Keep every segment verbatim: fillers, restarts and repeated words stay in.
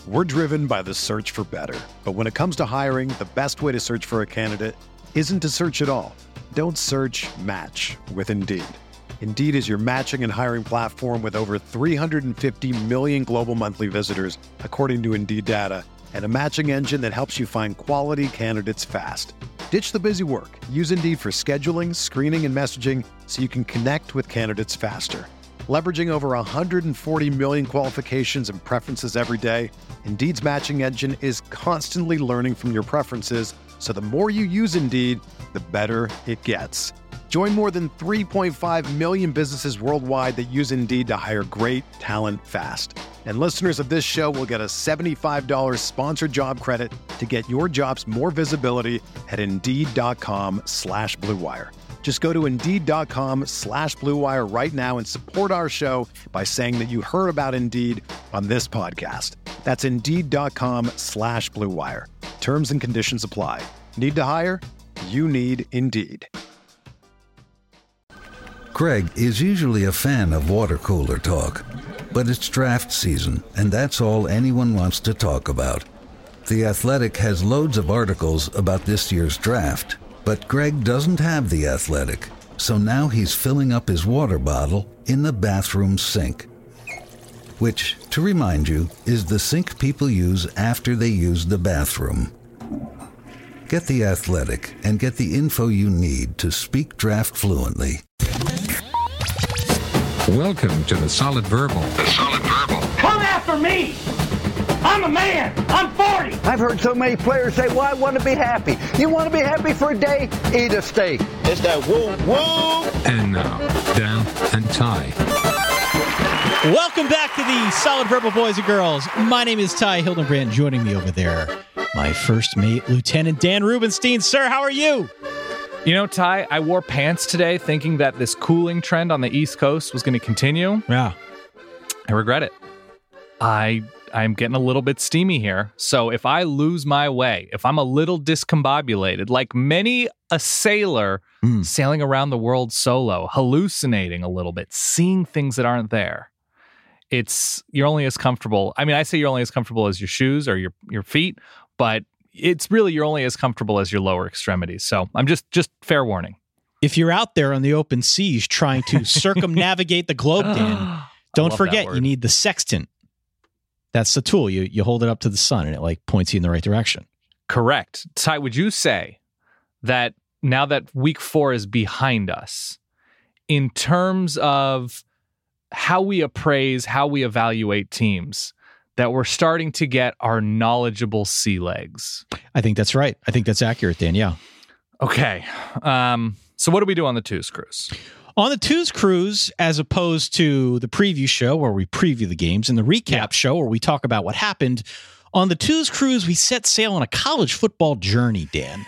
We're driven by the search for better. But when it comes to hiring, the best way to search for a candidate isn't to search at all. Don't search, match with Indeed. Indeed is your matching and hiring platform with over three hundred fifty million global monthly visitors, according to Indeed data, and a matching engine that helps you find quality candidates fast. Ditch the busy work. Use Indeed for scheduling, screening, and messaging so you can connect with candidates faster. Leveraging over one hundred forty million qualifications and preferences every day, Indeed's matching engine is constantly learning from your preferences, so the more you use Indeed, the better it gets. Join more than three point five million businesses worldwide that use Indeed to hire great talent fast. And listeners of this show will get a seventy-five dollars sponsored job credit to get your jobs more visibility at Indeed.com slash Blue Wire. Just go to Indeed.com slash Blue Wire right now and support our show by saying that you heard about Indeed on this podcast. That's Indeed.com slash Blue Wire. Terms and conditions apply. Need to hire? You need Indeed. Greg is usually a fan of water cooler talk, but it's draft season, and that's all anyone wants to talk about. The Athletic has loads of articles about this year's draft, but Greg doesn't have The Athletic, so now he's filling up his water bottle in the bathroom sink. Which, to remind you, is the sink people use after they use the bathroom. Get The Athletic and get the info you need to speak draft fluently. Welcome to the Solid Verbal. The Solid Verbal. Come after me! I'm a man! I'm forty! I've heard so many players say, well, I want to be happy. You want to be happy for a day? Eat a steak. It's that woo woo! And now, Dan and Ty. Welcome back to the Solid Verbal, boys and girls. My name is Ty Hildenbrand. Joining me over there, my first mate, Lieutenant Dan Rubenstein. Sir, how are you? You know, Ty, I wore pants today thinking that this cooling trend on the East Coast was going to continue. Yeah. I regret it. I, I'm getting a little bit steamy here. So if I lose my way, if I'm a little discombobulated, like many a sailor mm. sailing around the world solo, hallucinating a little bit, seeing things that aren't there, it's, you're only as comfortable. I mean, I say you're only as comfortable as your shoes or your, your feet, but it's really you're only as comfortable as your lower extremities. So I'm just just fair warning. If you're out there on the open seas trying to circumnavigate the globe, Dan, don't forget you need the sextant. That's the tool. You you hold it up to the sun and it like points you in the right direction. Correct. Ty, would you say that now that week four is behind us, in terms of how we appraise, how we evaluate teams, that we're starting to get our knowledgeable sea legs? I think that's right. I think that's accurate, Dan. Yeah. Okay. Um, so what do we do on the Twos Cruise? On the Twos Cruise, as opposed to the preview show where we preview the games and the recap yeah. show where we talk about what happened, on the Twos Cruise, we set sail on a college football journey, Dan.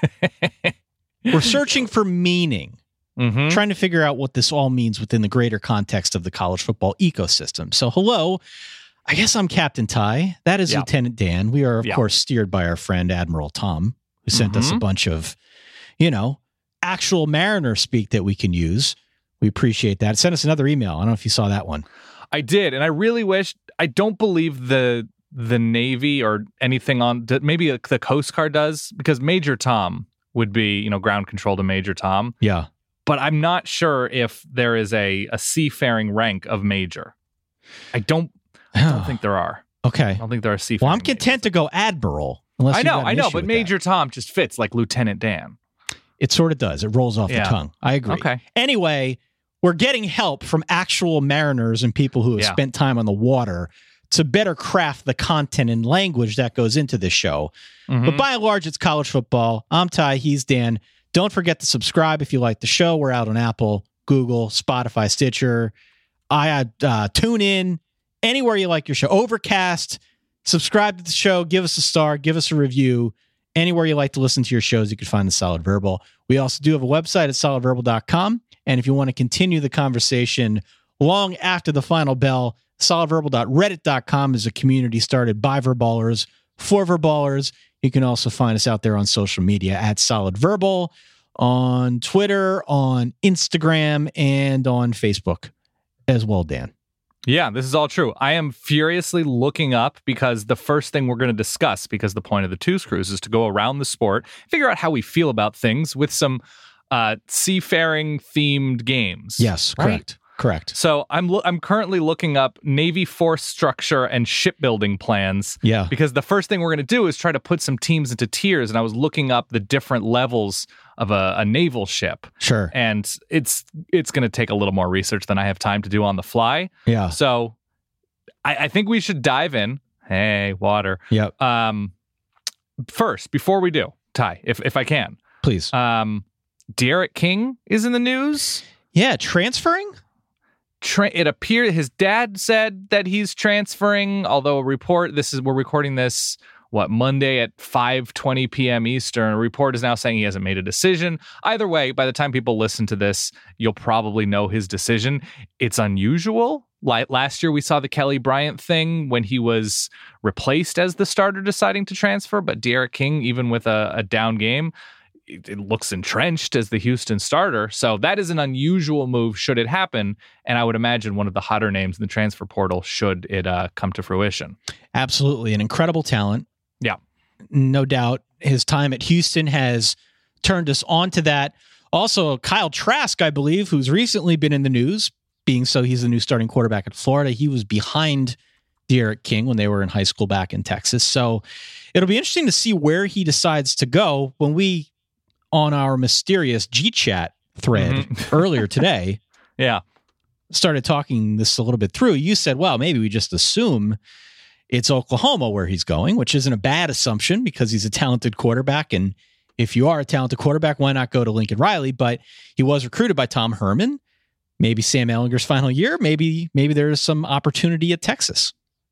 We're searching for meaning, mm-hmm. trying to figure out what this all means within the greater context of the college football ecosystem. So hello, I guess I'm Captain Ty. That is yep. Lieutenant Dan. We are, of yep. course, steered by our friend Admiral Tom, who sent mm-hmm. us a bunch of, you know, actual mariner speak that we can use. We appreciate that. Send us another email. I don't know if you saw that one. I did, and I really wish. I don't believe the the Navy or anything on. Maybe the Coast Guard does, because Major Tom would be, you know, ground control to Major Tom. Yeah, but I'm not sure if there is a a seafaring rank of Major. I don't. I don't think there are. Okay. I don't think there are seafaring. Well, I'm content to go Admiral. I know, I know, but Major Tom just fits like Lieutenant Dan. It sort of does. It rolls off yeah. the tongue. I agree. Okay. Anyway, we're getting help from actual mariners and people who have yeah. spent time on the water to better craft the content and language that goes into this show. Mm-hmm. But by and large, it's college football. I'm Ty. He's Dan. Don't forget to subscribe if you like the show. We're out on Apple, Google, Spotify, Stitcher, I uh, tune in. Anywhere you like your show. Overcast, subscribe to the show, give us a star, give us a review. Anywhere you like to listen to your shows, you can find the Solid Verbal. We also do have a website at solid verbal dot com. And if you want to continue the conversation long after the final bell, solid verbal dot reddit dot com is a community started by Verballers for Verballers. You can also find us out there on social media at Solid Verbal, on Twitter, on Instagram, and on Facebook as well, Dan. Yeah, this is all true. I am furiously looking up because the first thing we're going to discuss, because the point of the Twos Cruise is to go around the sport, figure out how we feel about things with some uh, seafaring themed games. Yes, right? correct. Correct. So I'm lo- I'm currently looking up Navy force structure and shipbuilding plans. Yeah. Because the first thing we're going to do is try to put some teams into tiers, and I was looking up the different levels of a, a naval ship. Sure. And it's it's going to take a little more research than I have time to do on the fly. Yeah. So I, I think we should dive in. Hey, water. Yep. Um, first, before we do, Ty, if if I can, please. Um, D'Eriq King is in the news. Yeah, transferring. Tra- it appeared his dad said that he's transferring, although a report, this is, we're recording this, what, Monday at five twenty p.m. Eastern. A report is now saying he hasn't made a decision. Either way, by the time people listen to this, you'll probably know his decision. It's unusual. Like last year, we saw the Kelly Bryant thing when he was replaced as the starter deciding to transfer, but D'Eriq King, even with a, a down game, it looks entrenched as the Houston starter. So that is an unusual move should it happen. And I would imagine one of the hotter names in the transfer portal should it uh, come to fruition. Absolutely. An incredible talent. Yeah. No doubt. His time at Houston has turned us on to that. Also, Kyle Trask, I believe, who's recently been in the news, being so he's the new starting quarterback at Florida. He was behind D'Eriq King when they were in high school back in Texas. So it'll be interesting to see where he decides to go. When we, on our mysterious G-Chat thread mm-hmm. earlier today, yeah, started talking this a little bit through, you said, well, maybe we just assume it's Oklahoma where he's going, which isn't a bad assumption because he's a talented quarterback. And if you are a talented quarterback, why not go to Lincoln Riley? But he was recruited by Tom Herman. Maybe Sam Ehlinger's final year. Maybe maybe there's some opportunity at Texas.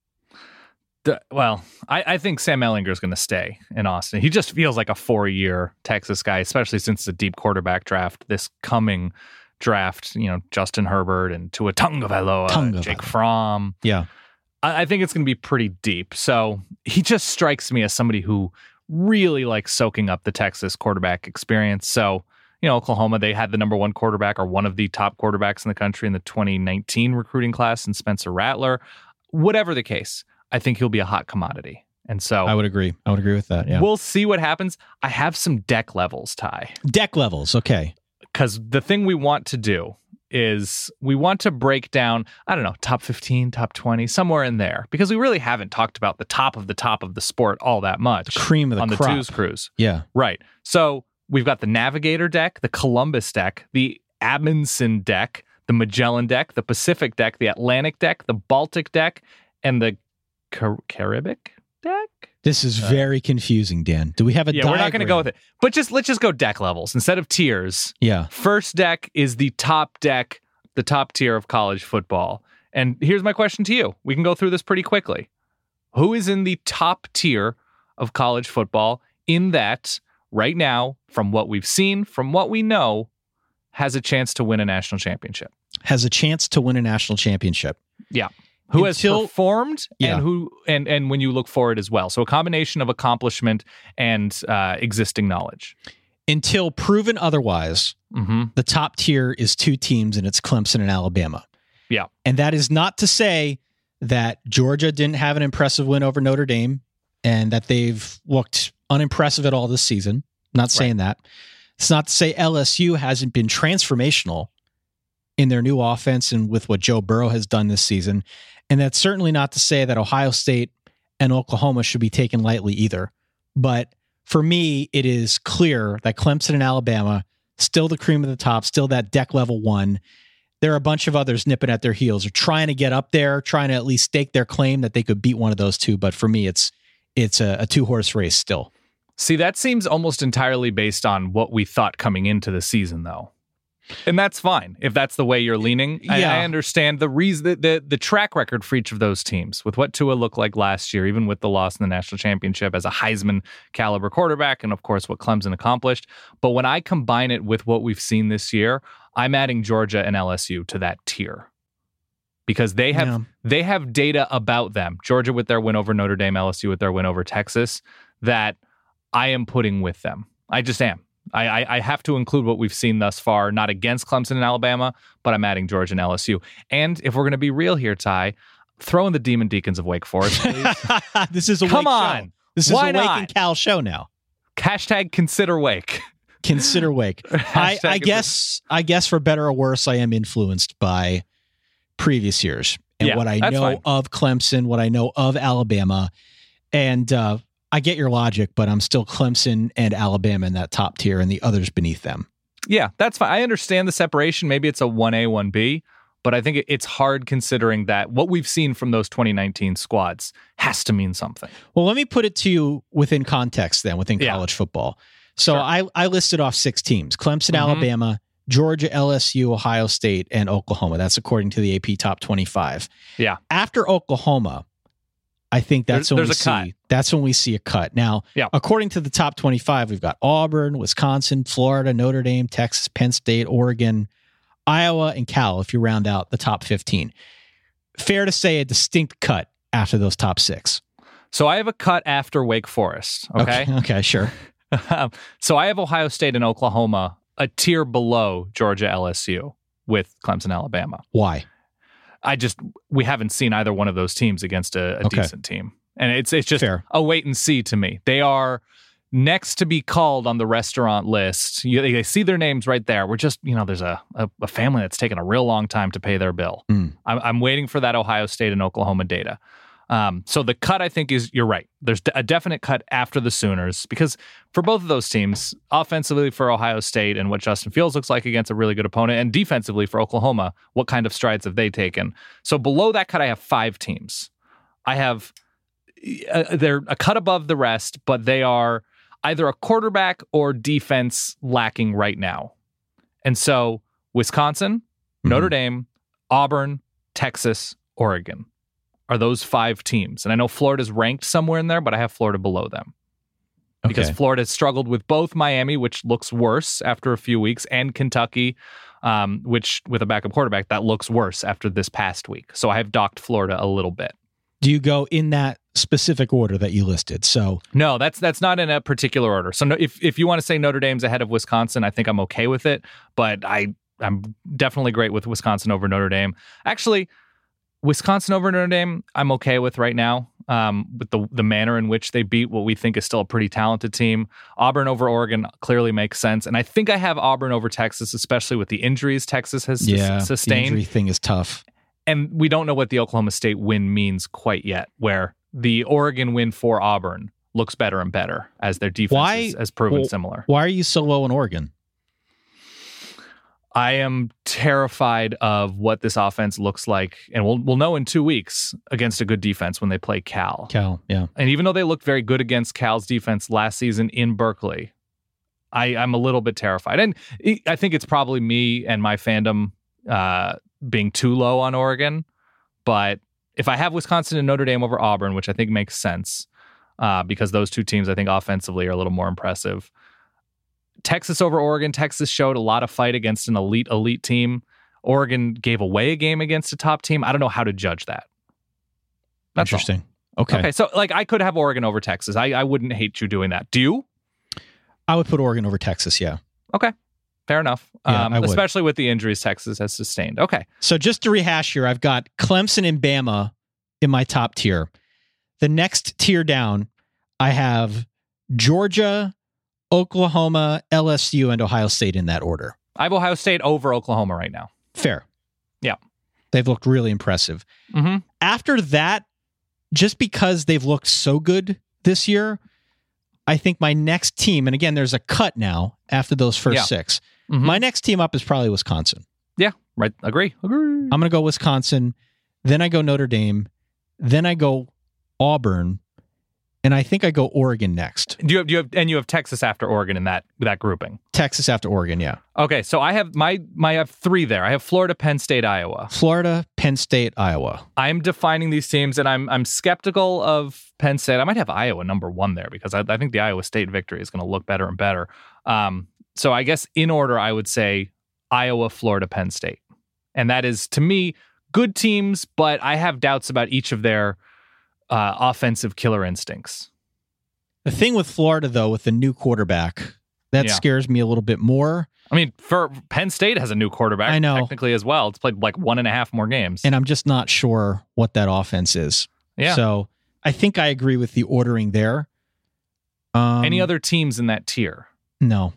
The, well, I, I think Sam Ehlinger is going to stay in Austin. He just feels like a four-year Texas guy, especially since it's a deep quarterback draft. This coming draft, you know, Justin Herbert and Tua Tagovailoa, Tagovailoa. Jake Fromm. Yeah. I, I think it's going to be pretty deep. So he just strikes me as somebody who really likes soaking up the Texas quarterback experience. So, you know, Oklahoma, they had the number one quarterback or one of the top quarterbacks in the country in the twenty nineteen recruiting class in Spencer Rattler. Whatever the case, I think he'll be a hot commodity. And so I would agree. I would agree with that. Yeah. We'll see what happens. I have some deck levels, Ty. Deck levels. Okay. Because the thing we want to do is we want to break down, I don't know, top fifteen, top twenty, somewhere in there. Because we really haven't talked about the top of the top of the sport all that much. The cream of the on crop. the Twos Cruise. Yeah. Right. So we've got the Navigator deck, the Columbus deck, the Amundsen deck, the Magellan deck, the Pacific deck, the Atlantic deck, the Baltic deck, and the Car- Caribic deck? This is very uh, confusing, Dan. Do we have a yeah, diagram? We're not going to go with it. But just let's just go deck levels instead of tiers. Yeah. First deck is the top deck, the top tier of college football. And here's my question to you. We can go through this pretty quickly. Who is in the top tier of college football in that right now, from what we've seen, from what we know, has a chance to win a national championship? Has a chance to win a national championship. Yeah. Who Until, has performed yeah. and who and, and when you look forward as well. So a combination of accomplishment and uh, existing knowledge. Until proven otherwise, mm-hmm. the top tier is two teams, and it's Clemson and Alabama. Yeah. And that is not to say that Georgia didn't have an impressive win over Notre Dame and that they've looked unimpressive at all this season. Not saying right. that. It's not to say L S U hasn't been transformational in their new offense and with what Joe Burrow has done this season. And that's certainly not to say that Ohio State and Oklahoma should be taken lightly either. But for me, it is clear that Clemson and Alabama, still the cream of the top, still that deck level one. There are a bunch of others nipping at their heels or trying to get up there, trying to at least stake their claim that they could beat one of those two. But for me, it's it's a, a two-horse race still. See, that seems almost entirely based on what we thought coming into the season, though. And that's fine if that's the way you're leaning. Yeah. I, I understand the reason, the, the the track record for each of those teams with what Tua looked like last year, even with the loss in the national championship as a Heisman caliber quarterback, and of course what Clemson accomplished. But when I combine it with what we've seen this year, I'm adding Georgia and L S U to that tier because they have yeah. they have data about them. Georgia with their win over Notre Dame, L S U with their win over Texas, that I am putting with them. I just am. I, I, I have to include what we've seen thus far, not against Clemson and Alabama, but I'm adding Georgia and L S U. And if we're going to be real here, Ty, throw in the Demon Deacons of Wake Forest, please. This is a Come Wake on. show. This Why is a Wake not? and Cal show now. Hashtag consider Wake. Consider Wake. I, I guess I guess for better or worse, I am influenced by previous years and Yeah, what I that's know fine. of Clemson, what I know of Alabama. And uh, I get your logic, but I'm still Clemson and Alabama in that top tier and the others beneath them. Yeah, that's fine. I understand the separation. Maybe it's a one A, one B, but I think it- it's hard considering that what we've seen from those twenty nineteen squads has to mean something. Well, let me put it to you within context then, within Yeah. college football. So Sure. I, I listed off six teams: Clemson, Mhm. Alabama, Georgia, L S U, Ohio State, and Oklahoma. That's according to the A P Top twenty-five. Yeah. After Oklahoma, I think that's There's- when there's we a cut. see that's when we see a cut. Now, Yeah. according to the top twenty-five, we've got Auburn, Wisconsin, Florida, Notre Dame, Texas, Penn State, Oregon, Iowa, and Cal. If you round out the top fifteen, fair to say a distinct cut after those top six. So I have a cut after Wake Forest. Okay. Okay, okay sure. So I have Ohio State and Oklahoma a tier below Georgia, L S U with Clemson, Alabama. Why? I just, we haven't seen either one of those teams against a, a Okay. decent team. And it's it's just Fair. a wait and see to me. They are next to be called on the restaurant list. You, they see their names right there. We're just, you know, there's a, a, a family that's taken a real long time to pay their bill. Mm. I'm, I'm waiting for that Ohio State and Oklahoma data. Um, so the cut, I think, is, you're right. There's a definite cut after the Sooners because for both of those teams, offensively for Ohio State and what Justin Fields looks like against a really good opponent, and defensively for Oklahoma, what kind of strides have they taken? So below that cut, I have five teams. I have, uh, they're a cut above the rest, but they are either a quarterback or defense lacking right now. And so Wisconsin, Mhm. Notre Dame, Auburn, Texas, Oregon are those five teams. And I know Florida's ranked somewhere in there, but I have Florida below them. Because Okay. Florida has struggled with both Miami, which looks worse after a few weeks, and Kentucky, um, which with a backup quarterback, that looks worse after this past week. So I have docked Florida a little bit. Do you go in that specific order that you listed? So No, that's that's not in a particular order. So no, if if you want to say Notre Dame's ahead of Wisconsin, I think I'm okay with it. But I I'm definitely great with Wisconsin over Notre Dame. Actually, Wisconsin over Notre Dame, I'm okay with right now. Um, with the the manner in which they beat what we think is still a pretty talented team. Auburn over Oregon clearly makes sense, and I think I have Auburn over Texas, especially with the injuries Texas has yeah, sus- the sustained. injury thing is tough. And we don't know what the Oklahoma State win means quite yet, where the Oregon win for Auburn looks better and better as their defense Why- is, has proven well, similar. Why are you so low in Oregon? I am terrified of what this offense looks like, and we'll we'll know in two weeks against a good defense when they play Cal. Cal, yeah. And even though they looked very good against Cal's defense last season in Berkeley, I, I'm a little bit terrified. And I think it's probably me and my fandom uh, being too low on Oregon. But if I have Wisconsin and Notre Dame over Auburn, which I think makes sense uh, because those two teams, I think offensively are a little more impressive. Texas over Oregon. Texas showed a lot of fight against an elite, elite team. Oregon gave away a game against a top team. I don't know how to judge that. That's all. Interesting. Okay. Okay, so like I could have Oregon over Texas. I, I wouldn't hate you doing that. Do you? I would put Oregon over Texas, yeah. Okay, fair enough. Yeah, um, I would. especially with the injuries Texas has sustained. Okay, So just to rehash here, I've got Clemson and Bama in my top tier. The next tier down, I have Georgia, Oklahoma, L S U, and Ohio State in that order. I have Ohio State over Oklahoma right now. Fair. Yeah. They've looked really impressive. Mm-hmm. After that, just because they've looked so good this year, I think my next team, and again, there's a cut now after those first Yeah. six. Mm-hmm. My next team up is probably Wisconsin. Yeah, right. Agree. Agree. I'm going to go Wisconsin. Then I go Notre Dame. Then I go Auburn. And I think I go Oregon next. Do you have, do you have, and you have Texas after Oregon in that that grouping. Texas after Oregon, yeah. Okay, so I have my my I have three there. I have Florida, Penn State, Iowa. Florida, Penn State, Iowa. I'm defining these teams, and I'm I'm skeptical of Penn State. I might have Iowa number one there because I, I think the Iowa State victory is going to look better and better. Um, so I guess in order, I would say Iowa, Florida, Penn State, and that is to me good teams, but I have doubts about each of their uh, offensive killer instincts. The thing with Florida, though, with the new quarterback, That Yeah. scares me a little bit more. I mean, for Penn State has a new quarterback. I know. Technically as well. It's played like one and a half more games. And I'm just not sure what that offense is. Yeah. So I think I agree with the ordering there. Um, Any other teams in that tier? No.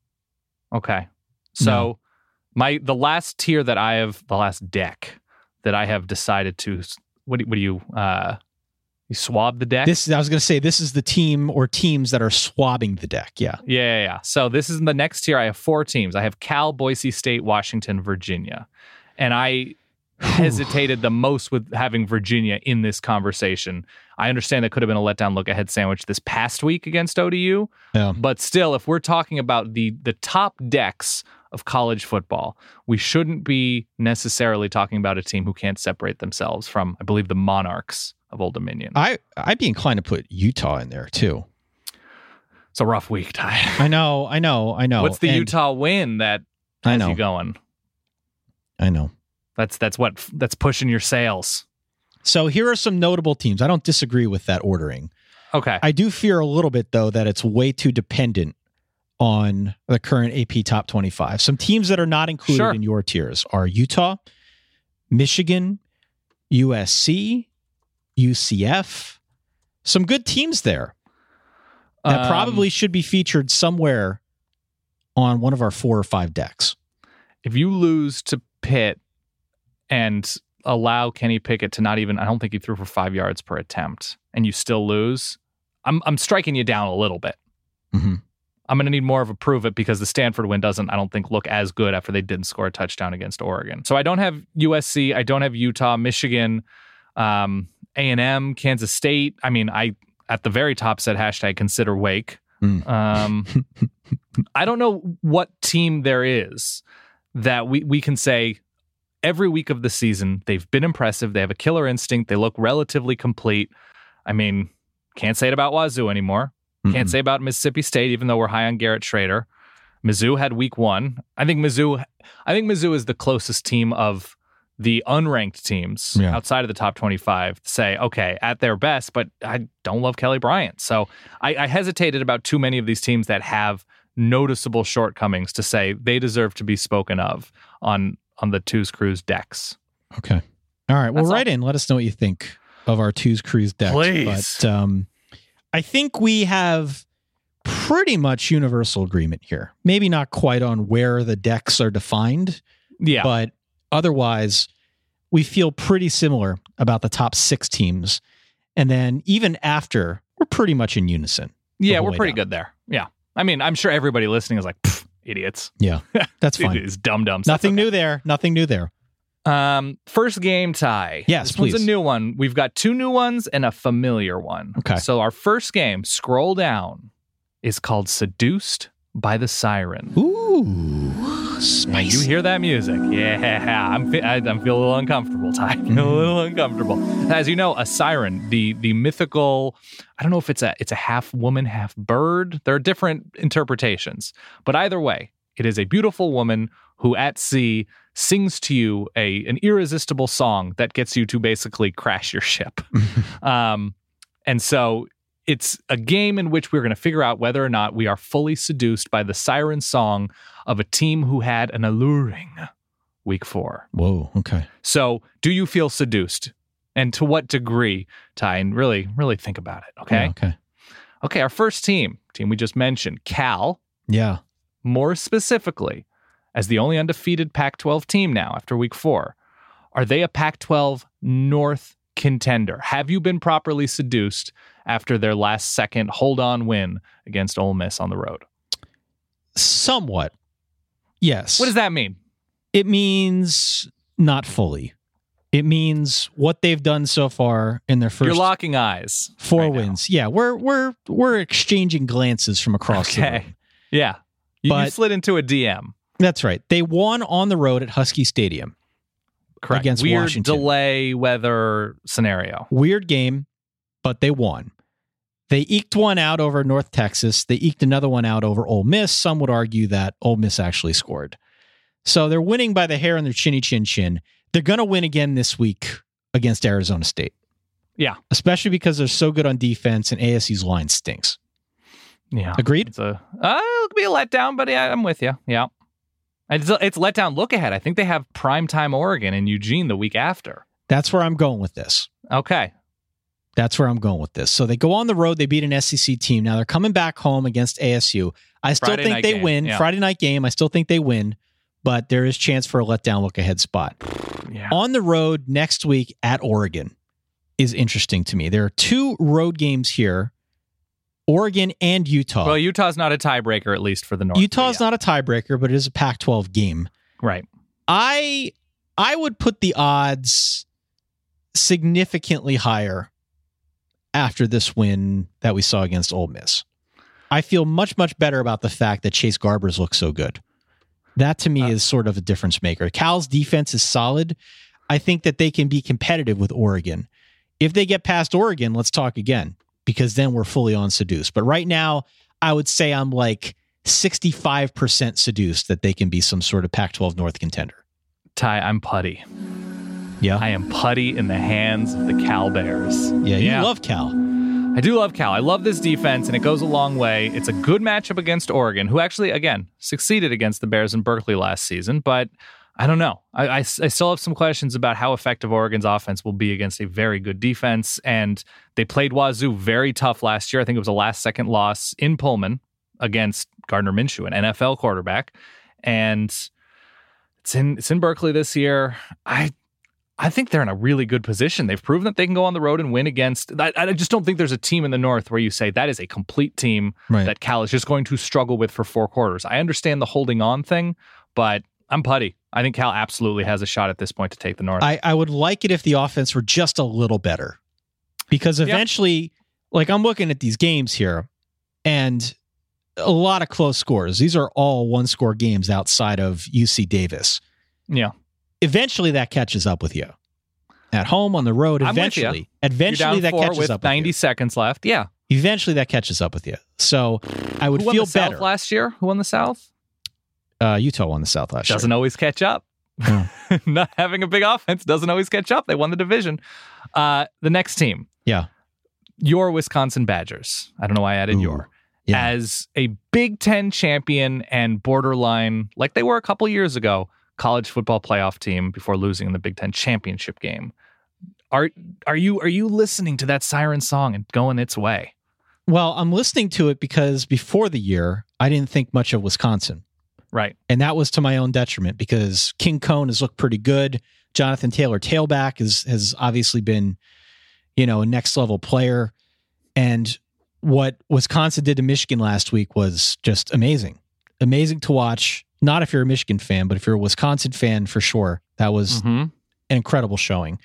Okay. So No. my the last tier that I have, the last deck that I have decided to, what do, what do you, uh, you swab the deck? This I was going to say this is the team or teams that are swabbing the deck. Yeah. Yeah, yeah, yeah. So this is the next tier. I have four teams. I have Cal, Boise State, Washington, Virginia. And I hesitated the most with having Virginia in this conversation. I understand that could have been a letdown look ahead sandwich this past week against O D U. Yeah. But still, if we're talking about the the top decks of college football, we shouldn't be necessarily talking about a team who can't separate themselves from, I believe, the Monarchs of Old Dominion. I, I'd be inclined to put Utah in there too. It's a rough week, Ty. I know, I know, I know. What's the And Utah win that has I know. you going? I know. That's that's what that's pushing your sales. So here are some notable teams. I don't disagree with that ordering. Okay. I do fear a little bit, though, that it's way too dependent on the current A P Top twenty-five. Some teams that are not included Sure. in your tiers are Utah, Michigan, U S C, U C F. Some good teams there that Um, probably should be featured somewhere on one of our four or five decks. if you lose to Pitt and allow Kenny Pickett to not even, I don't think he threw for five yards per attempt, and you still lose, I'm I'm striking you down a little bit. Mm-hmm. I'm going to need more of a prove it because the Stanford win doesn't, I don't think, look as good after they didn't score a touchdown against Oregon. So I don't have U S C, I don't have Utah, Michigan, um, A and M, Kansas State. I mean, I at the very top said hashtag consider Wake. Mm. Um, I don't know what team there is that we, we can say every week of the season, they've been impressive. They have a killer instinct. They look relatively complete. I mean, can't say it about Wazoo anymore. Can't Mm-mm. say about Mississippi State, even though we're high on Garrett Schrader. Mizzou had week one. I think Mizzou, I think Mizzou is the closest team of the unranked teams Yeah. outside of the top twenty-five to say, okay, at their best, but I don't love Kelly Bryant. So I, I hesitated about too many of these teams that have noticeable shortcomings to say they deserve to be spoken of on on the Two's Cruise decks. Okay. All right. Well, That's write in. Let us know what you think of our Two's Cruise deck. Please. But um, I think we have pretty much universal agreement here. Maybe not quite on where the decks are defined, Yeah. but otherwise, we feel pretty similar about the top six teams. And then even after, we're pretty much in unison. yeah, whole we're way pretty down. good there. Yeah. I mean, I'm sure everybody listening is like, "Pfft, idiots. Yeah, that's fine. It's dumb dumbs. Nothing new there. Nothing new there. Um, first game tie. Yes, this one's please. a new one. We've got two new ones and a familiar one. Okay. So our first game, scroll down, is called Seduced by the Siren. Ooh, And spicy. you hear that music? Yeah, I'm fe- I, I'm feeling a little uncomfortable, Ty. I'm feeling a little uncomfortable. As you know, a siren, the the mythical. I don't know if it's a it's a half woman, half bird. There are different interpretations, but either way, it is a beautiful woman who at sea sings to you a an irresistible song that gets you to basically crash your ship. um, and so it's a game in which we're going to figure out whether or not we are fully seduced by the siren song of a team who had an alluring week four. Whoa. Okay. So do you feel seduced? And to what degree, Ty? And really, really think about it, okay? Yeah, okay. Okay, our first team, team we just mentioned, Cal, Yeah. more specifically, as the only undefeated Pac twelve team now after week four, are they a Pac twelve North contender? Have you been properly seduced after their last second hold-on win against Ole Miss on the road? Somewhat. Yes. What does that mean? It means not fully. It means what they've done so far in their 1st You're locking eyes. four right now. wins. Yeah, we're we're we're exchanging glances from across the Okay. room. Yeah. You, you But- slid into a D M. That's right. They won on the road at Husky Stadium. Correct. Against Weird Washington. delay weather scenario. Weird game, but they won. They eked one out over North Texas. They eked another one out over Ole Miss. Some would argue that Ole Miss actually scored. So they're winning by the hair on their chinny chin chin. They're going to win again this week against Arizona State. Yeah. Especially because they're so good on defense and A S U's line stinks. Yeah. Agreed? It's a, uh, it could be a letdown, but yeah, I'm with you. Yeah. It's, it's letdown look ahead. I think they have primetime Oregon in Eugene the week after. That's where I'm going with this. Okay. That's where I'm going with this. So they go on the road. They beat an S E C team. Now they're coming back home against A S U. I still Friday think night they game, win. yeah. Friday night game. I still think they win, but there is chance for a letdown look ahead spot. Yeah. On the road next week at Oregon is interesting to me. There are two road games here, Oregon and Utah. Well, Utah's not a tiebreaker, at least for the North. Utah's yeah. not a tiebreaker, but it is a Pac twelve game. Right. I I would put the odds significantly higher after this win that we saw against Ole Miss. I feel much, much better about the fact that Chase Garbers looks so good. That to me uh, is sort of a difference maker. Cal's defense is solid. I think that they can be competitive with Oregon. If they get past Oregon, let's talk again, because then we're fully on seduced. But right now, I would say I'm like sixty-five percent seduced that they can be some sort of Pac twelve North contender. Ty, I'm putty. Yeah. I am putty in the hands of the Cal Bears. Yeah, you yeah. love Cal. I do love Cal. I love this defense, and it goes a long way. It's a good matchup against Oregon, who actually, again, succeeded against the Bears in Berkeley last season. But I don't know. I, I, I still have some questions about how effective Oregon's offense will be against a very good defense. And they played Wazoo very tough last year. I think it was a last-second loss in Pullman against Gardner Minshew, an N F L quarterback. And it's in it's in Berkeley this year. I I think they're in a really good position. They've proven that they can go on the road and win against. I, I just don't think there's a team in the North where you say that is a complete team right. that Cal is just going to struggle with for four quarters. I understand the holding on thing, but I'm putty. I think Cal absolutely has a shot at this point to take the North. I, I would like it if the offense were just a little better, because eventually, yep. like I'm looking at these games here, and a lot of close scores. These are all one-score games outside of U C Davis. Yeah. Eventually, that catches up with you. At home, on the road, eventually. Eventually, that catches with up with ninety you. seconds left. Yeah. Eventually, that catches up with you. So I would Who won feel the better. South last year? Who won the South? Uh, Utah won the South last doesn't year. always catch up. Yeah. Not having a big offense doesn't always catch up. They won the division. Uh, the next team. Yeah. Your Wisconsin Badgers. I don't know why I added Ooh. your. Yeah. As a Big Ten champion and borderline, like they were a couple years ago, college football playoff team before losing in the Big Ten championship game. Are are you are you listening to that siren song and going its way? Well, I'm listening to it because before the year, I didn't think much of Wisconsin. Right. And that was to my own detriment, because King Cone has looked pretty good. Jonathan Taylor, tailback, is, has obviously been, you know, a next level player. And what Wisconsin did to Michigan last week was just amazing. Amazing to watch. Not if you're a Michigan fan, but if you're a Wisconsin fan, for sure. That was mm-hmm. an incredible showing.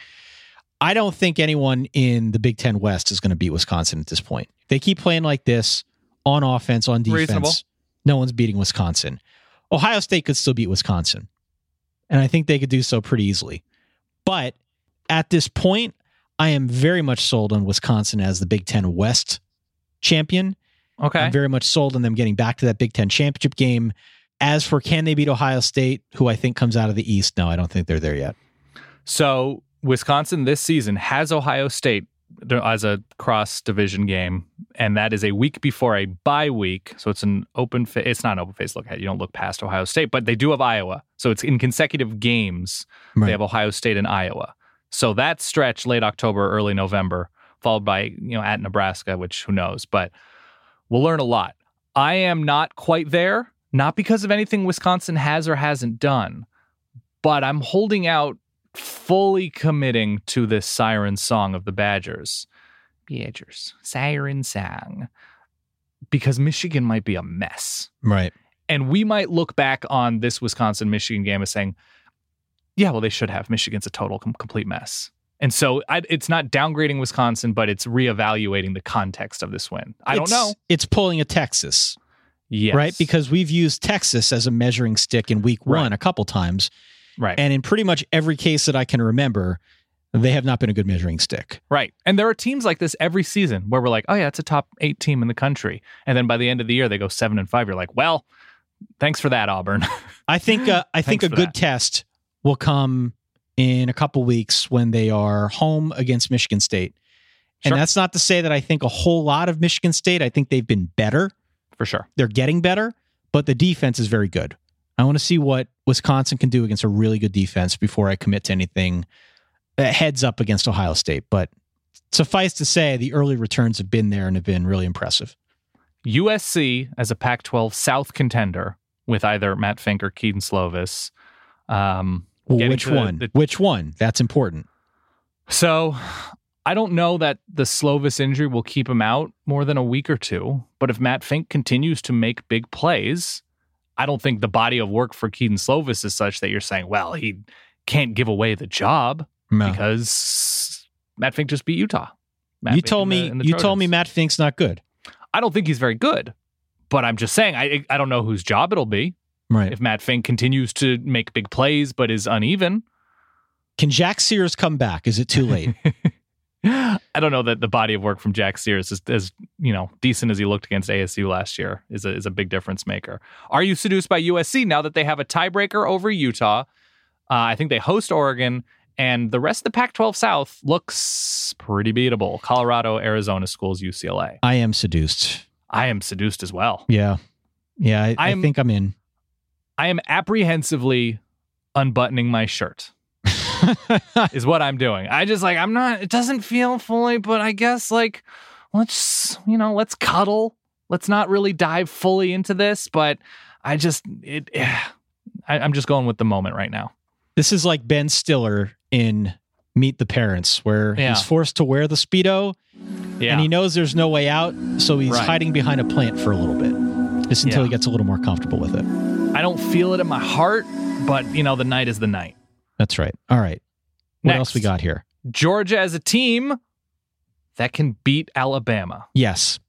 I don't think anyone in the Big Ten West is going to beat Wisconsin at this point. They keep playing like this on offense, on defense. Reasonable. No one's beating Wisconsin. Ohio State could still beat Wisconsin, and I think they could do so pretty easily. But at this point, I am very much sold on Wisconsin as the Big Ten West champion. Okay. I'm very much sold on them getting back to that Big Ten championship game. As for can they beat Ohio State, who I think comes out of the East, no, I don't think they're there yet. So Wisconsin this season has Ohio State as a cross-division game, and that is a week before a bye week. So it's an open fa- it's not an open face look ahead. You don't look past Ohio State, but they do have Iowa. So it's in consecutive games. Right. They have Ohio State and Iowa. So that stretch late October, early November, followed by, you know, at Nebraska, which who knows, but we'll learn a lot. I am not quite there, not because of anything Wisconsin has or hasn't done, but I'm holding out, fully committing to this siren song of the Badgers. Badgers, siren song. Because Michigan might be a mess. Right. And we might look back on this Wisconsin-Michigan game as saying, yeah, well, they should have. Michigan's a total com- complete mess. And so I, it's not downgrading Wisconsin, but it's reevaluating the context of this win. I It's- don't know. It's pulling a Texas. Yes. Right? Because we've used Texas as a measuring stick in week one Right. a couple times. Right. And in pretty much every case that I can remember, they have not been a good measuring stick. Right. And there are teams like this every season where we're like, oh, yeah, it's a top eight team in the country. And then by the end of the year, they go seven and five. You're like, well, thanks for that, Auburn. I think uh, I think Thanks a for good that. test will come in a couple weeks when they are home against Michigan State. And Sure. that's not to say that I think a whole lot of Michigan State. I think they've been better For sure. They're getting better, but the defense is very good. I want to see what Wisconsin can do against a really good defense before I commit to anything uh, heads up against Ohio State. But suffice to say, the early returns have been there and have been really impressive. U S C as a Pac twelve South contender with either Matt Fink or Keaton Slovis. Um, well, which the, one? The, which one? That's important. So I don't know that the Slovis injury will keep him out more than a week or two. But if Matt Fink continues to make big plays, I don't think the body of work for Keaton Slovis is such that you're saying, well, he can't give away the job no. because Matt Fink just beat Utah. Matt you told me the, you told me Matt Fink's not good. I don't think he's very good, but I'm just saying I I don't know whose job it'll be. Right. If Matt Fink continues to make big plays but is uneven. Can Jack Sears come back? Is it too late? I don't know that the body of work from Jack Sears is as you know decent as he looked against A S U last year is a, is a big difference maker. Are you seduced by U S C now that they have a tiebreaker over Utah? Uh, I think they host Oregon, and the rest of the Pac twelve South looks pretty beatable. Colorado, Arizona schools, U C L A. I am seduced. I am seduced as well. Yeah. Yeah, I, I, am, I think I'm in. I am apprehensively unbuttoning my shirt. is what I'm doing. I just like, I'm not, it doesn't feel fully, but I guess like, let's, you know, let's cuddle. Let's not really dive fully into this, but I just, it, I, I'm just going with the moment right now. This is like Ben Stiller in Meet the Parents, where yeah. he's forced to wear the Speedo yeah. and he knows there's no way out. So he's right. hiding behind a plant for a little bit, just until yeah. he gets a little more comfortable with it. I don't feel it in my heart, but you know, the night is the night. That's right. All right. What Next, else we got here? Georgia as a team that can beat Alabama. Yes.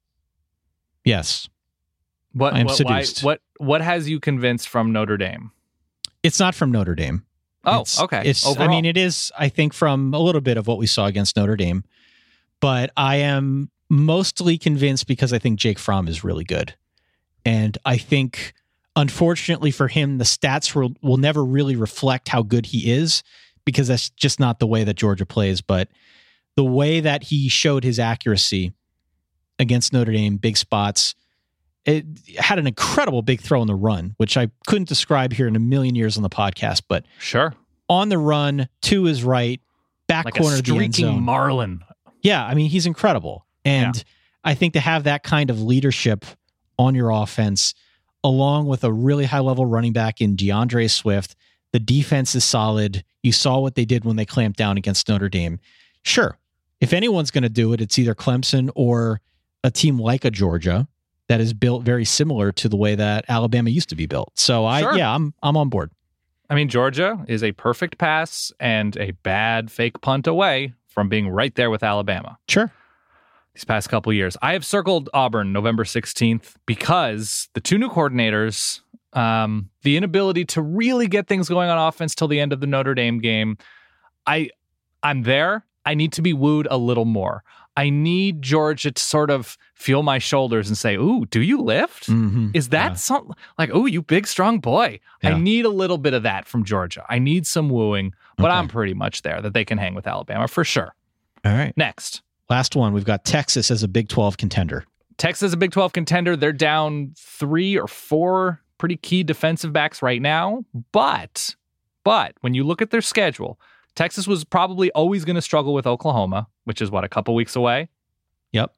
Yes. What, I am what, seduced. Why, what, what has you convinced from Notre Dame? It's not from Notre Dame. Oh, it's, okay. It's, Overall. I mean, it is, I think, from a little bit of what we saw against Notre Dame. But I am mostly convinced because I think Jake Fromm is really good. And I think, unfortunately for him, the stats will, will never really reflect how good he is, because that's just not the way that Georgia plays. But the way that he showed his accuracy against Notre Dame, big spots, it had an incredible big throw on the run, which I couldn't describe here in a million years on the podcast. But sure, on the run, to his right, back like corner a of the end zone. Marlin. Yeah, I mean, he's incredible. And yeah. I think to have that kind of leadership on your offense, along with a really high-level running back in DeAndre Swift, the defense is solid. You saw what they did when they clamped down against Notre Dame. Sure, if anyone's going to do it, it's either Clemson or a team like a Georgia that is built very similar to the way that Alabama used to be built. So I, sure. yeah, I'm I'm on board. I mean, Georgia is a perfect pass and a bad fake punt away from being right there with Alabama. Sure. These past couple of years. I have circled Auburn November sixteenth because the two new coordinators, um, the inability to really get things going on offense till the end of the Notre Dame game. I, I'm there. I need to be wooed a little more. I need Georgia to sort of feel my shoulders and say, ooh, do you lift? Mm-hmm. Is that yeah. something like, ooh, you big, strong boy? Yeah. I need a little bit of that from Georgia. I need some wooing, but okay. I'm pretty much there that they can hang with Alabama for sure. All right. Next. Last one. We've got Texas as a Big twelve contender. Texas is a Big twelve contender. They're down three or four pretty key defensive backs right now. But, but when you look at their schedule, Texas was probably always going to struggle with Oklahoma, which is what, a couple weeks away? Yep.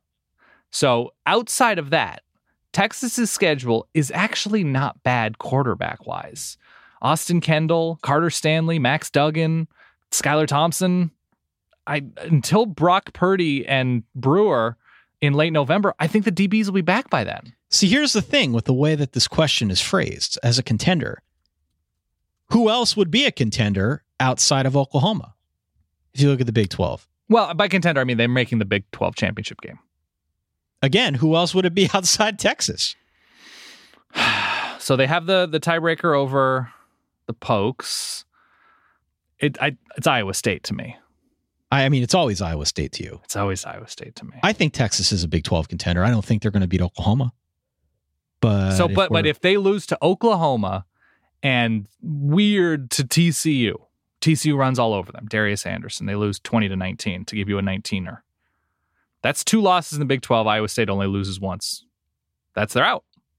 So outside of that, Texas's schedule is actually not bad quarterback-wise. Austin Kendall, Carter Stanley, Max Duggan, Skylar Thompson. I until Brock Purdy and Brewer in late November, I think the D Bs will be back by then. See, here's the thing with the way that this question is phrased as a contender. Who else would be a contender outside of Oklahoma if you look at the Big twelve? Well, by contender, I mean they're making the Big twelve championship game. Again, who else would it be outside Texas? So they have the the tiebreaker over the Pokes. It I, it's Iowa State to me. I, I mean, it's always Iowa State to you. It's always Iowa State to me. I think Texas is a Big twelve contender. I don't think they're going to beat Oklahoma. But so, but if but if they lose to Oklahoma and weird to T C U, T C U runs all over them. Darius Anderson, they lose twenty to nineteen to give you a nineteener. That's two losses in the Big twelve. Iowa State only loses once. That's they're out.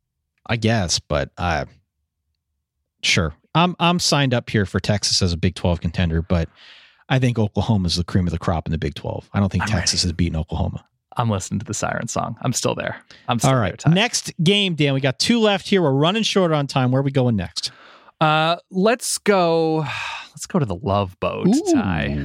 I guess, but uh, sure. I'm I'm signed up here for Texas as a Big twelve contender, but I think Oklahoma is the cream of the crop in the Big twelve. I don't think I'm Texas ready. has beaten Oklahoma. I'm listening to the siren song. I'm still there. I'm still All right. there, Ty. Next game, Dan. We got two left here. We're running short on time. Where are we going next? Uh, let's go. Let's go to the Love Boat, Ooh. Ty.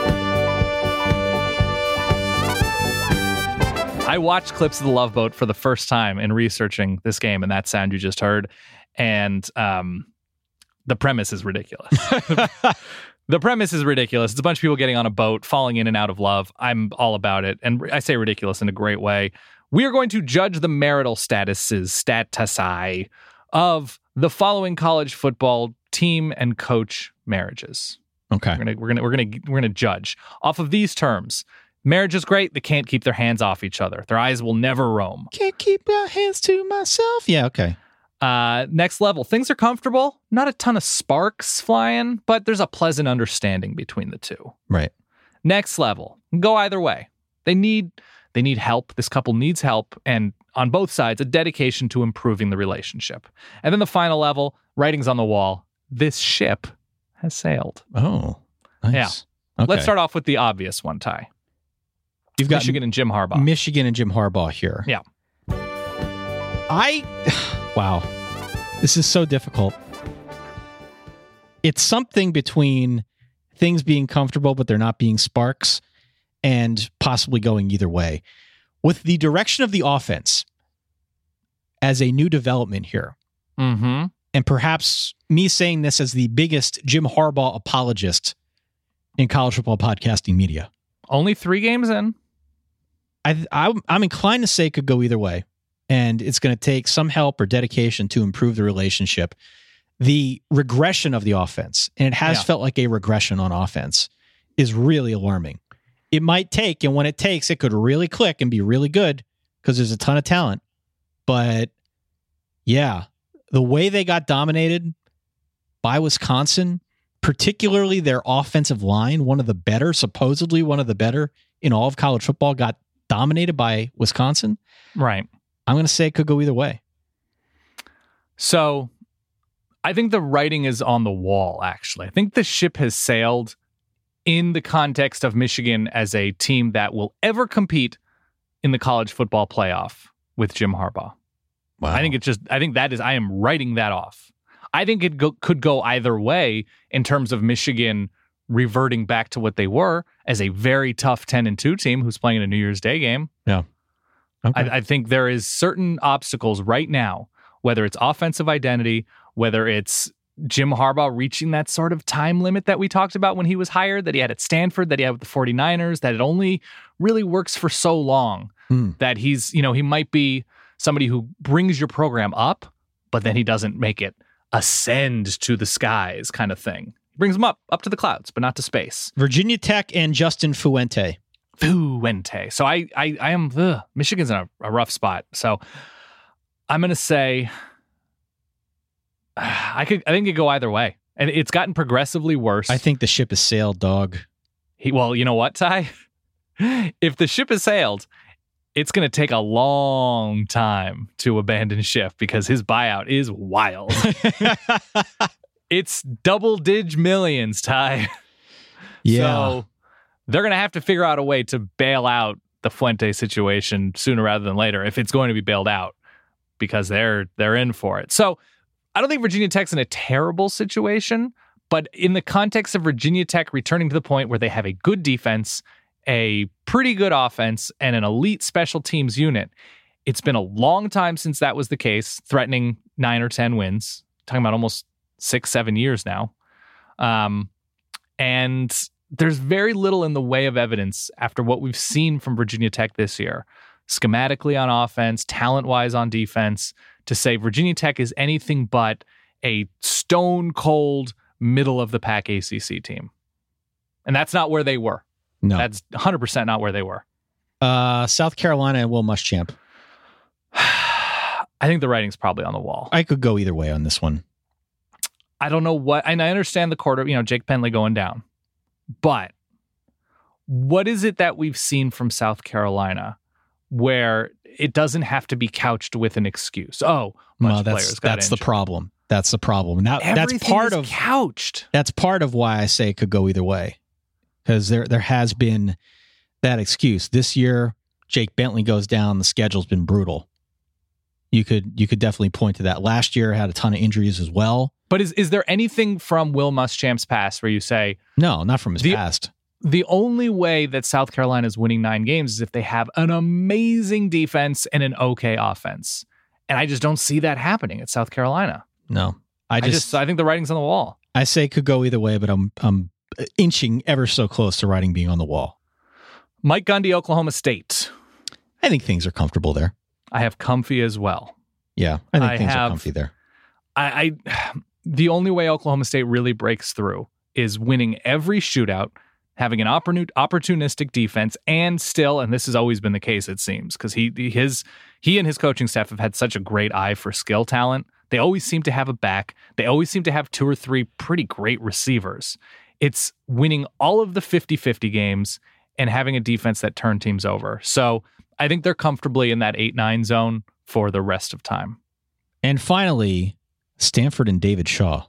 I watched clips of the Love Boat for the first time in researching this game, and that sound you just heard, and um, the premise is ridiculous. The premise is ridiculous. It's a bunch of people getting on a boat, falling in and out of love. I'm all about it, and I say ridiculous in a great way. We are going to judge the marital statuses, statusi, of the following college football team and coach marriages. Okay. We're gonna we're gonna we're gonna we're gonna judge off of these terms. Marriage is great. They can't keep their hands off each other. Their eyes will never roam. Can't keep my hands to myself. Yeah, okay. Uh, next level. Things are comfortable. Not a ton of sparks flying, but there's a pleasant understanding between the two. Right. Next level. Go either way. They need they need help. This couple needs help, and on both sides, a dedication to improving the relationship. And then the final level, writing's on the wall. This ship has sailed. Oh, nice. Yeah. Okay. Let's start off with the obvious one, Ty. You've got Michigan and Jim Harbaugh. Michigan and Jim Harbaugh here. Yeah. I, wow, this is so difficult. It's something between things being comfortable, but they're not being sparks, and possibly going either way. With the direction of the offense as a new development here, Mm-hmm. and perhaps me saying this as the biggest Jim Harbaugh apologist in college football podcasting media. Only three games in. I, I, I'm inclined to say it could go either way, and it's going to take some help or dedication to improve the relationship. The regression of the offense, and it has Yeah. felt like a regression on offense, is really alarming. It might take, and when it takes, it could really click and be really good because there's a ton of talent. But yeah, the way they got dominated by Wisconsin, particularly their offensive line, one of the better, supposedly one of the better in all of college football, got dominated by Wisconsin. Right. I'm going to say it could go either way. So I think the writing is on the wall, actually. I think the ship has sailed in the context of Michigan as a team that will ever compete in the college football playoff with Jim Harbaugh. Wow. I think it's just, I think that is, I am writing that off. I think it go, could go either way in terms of Michigan reverting back to what they were as a very tough ten and two team who's playing in a New Year's Day game. Yeah. Okay. I, I think there is certain obstacles right now, whether it's offensive identity, whether it's Jim Harbaugh reaching that sort of time limit that we talked about when he was hired, that he had at Stanford, that he had with the 49ers, that it only really works for so long, Hmm. that he's, you know, he might be somebody who brings your program up, but then he doesn't make it ascend to the skies kind of thing. He brings them up, up to the clouds, but not to space. Virginia Tech and Justin Fuente. Fuente. So I, I, I am, ugh, Michigan's in a, a rough spot. So I'm going to say, I could, I think it could go either way. And it's gotten progressively worse. I think the ship has sailed, dog. He, well, you know what, Ty? If the ship has sailed, it's going to take a long time to abandon ship because his buyout is wild. It's double dig millions, Ty. Yeah. So they're going to have to figure out a way to bail out the Fuente situation sooner rather than later if it's going to be bailed out because they're they're in for it. So I don't think Virginia Tech's in a terrible situation, but in the context of Virginia Tech returning to the point where they have a good defense, a pretty good offense, and an elite special teams unit, it's been a long time since that was the case, threatening nine or ten wins, talking about almost six, seven years now. Um, and there's very little in the way of evidence after what we've seen from Virginia Tech this year, schematically on offense, talent-wise on defense, to say Virginia Tech is anything but a stone-cold, middle-of-the-pack A C C team. And that's not where they were. No. That's one hundred percent not where they were. Uh, South Carolina and Will Muschamp. I think the writing's probably on the wall. I could go either way on this one. I don't know what, and I understand the quarter, you know, Jake Penley going down, but what is it that we've seen from South Carolina where it doesn't have to be couched with an excuse. Oh, bunch no, of that's players got that's the injured. problem. That's the problem. Now Everything that's part is of couched. That's part of why I say it could go either way, because there there has been that excuse this year. Jake Bentley goes down. The schedule's been brutal. You could you could definitely point to that. Last year had a ton of injuries as well. But is is there anything from Will Muschamp's past where you say no, not from his the, past? The only way that South Carolina is winning nine games is if they have an amazing defense and an okay offense, and I just don't see that happening at South Carolina. No, I I just I, just I think the writing's on the wall. I say it could go either way, but I'm I'm inching ever so close to writing being on the wall. Mike Gundy, Oklahoma State. I think things are comfortable there. I have comfy as well. Yeah, I think I things have, are comfy there. I, I the only way Oklahoma State really breaks through is winning every shootout, having an opportun, opportunistic defense, and still, and this has always been the case, it seems, because he his he and his coaching staff have had such a great eye for skill talent. They always seem to have a back. They always seem to have two or three pretty great receivers. It's winning all of the fifty-fifty games and having a defense that turn teams over. So I think they're comfortably in that eight nine zone for the rest of time. And finally, Stanford and David Shaw.